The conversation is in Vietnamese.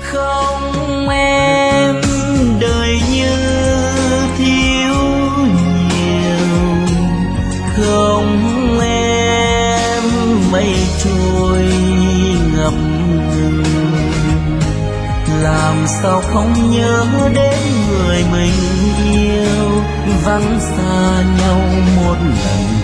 Không em, đời như thiếu nhiều. Không em, mây trôi ngập ngừng. Làm sao không nhớ đến người mình yêu, vắng xa nhau một lần.